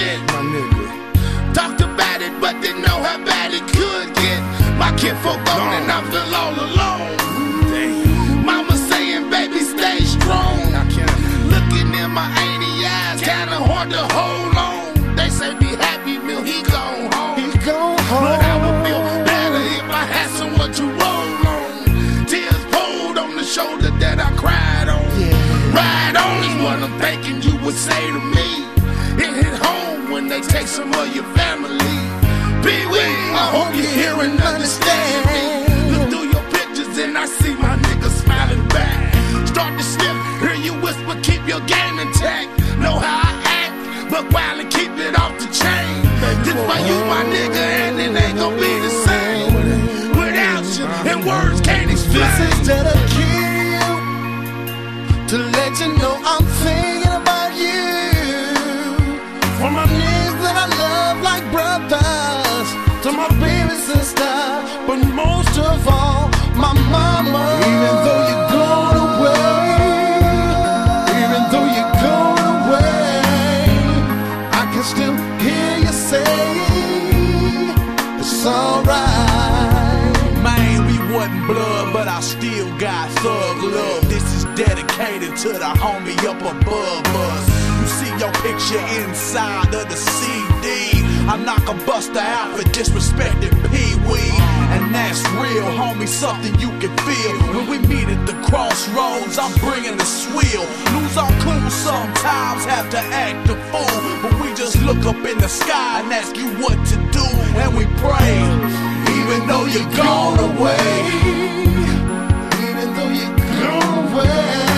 shit. My nigga. Talked about it, but didn't know how bad it could get. My kinfolk gone and I feel all alone. Damn. Mama saying, baby, stay strong. Looking in my auntie eyes, kinda hard to hold on. They say be happy, Mill, he gone home. He gone home. But I would feel better if I had someone to roll on. Tears poured on the shoulder that I cried on. Ride on is what I'm thinking you would say to me. It hit home when they take some of your family. Pee-wee, I hope you hear and understand me. Look through your pictures and I see my niggas smiling back. Start to slip, hear you whisper, keep your game intact. Know how I act, but while and keep it off the chain. This for you, my nigga, and it ain't gon' be the same without you, and words can't explain. This is dedicated to let you know I'm thinking about you. For my niggas that I love like brothers, to my baby sister, but most of all, my mama. Even though you're gone away, even though you're gone away, I can still hear you say it's alright. Man, we wasn't blood, but I still got thug love. This is dedicated to the homie up above us. You see your picture inside of the CD. I knock a buster out for disrespecting Pee-wee. And that's real, homie, something you can feel. When we meet at the crossroads, I'm bringing the swill. Lose our cool sometimes, have to act a fool. But we just look up in the sky and ask you what to do. And we pray, even though you're gone away. Even though you're gone away.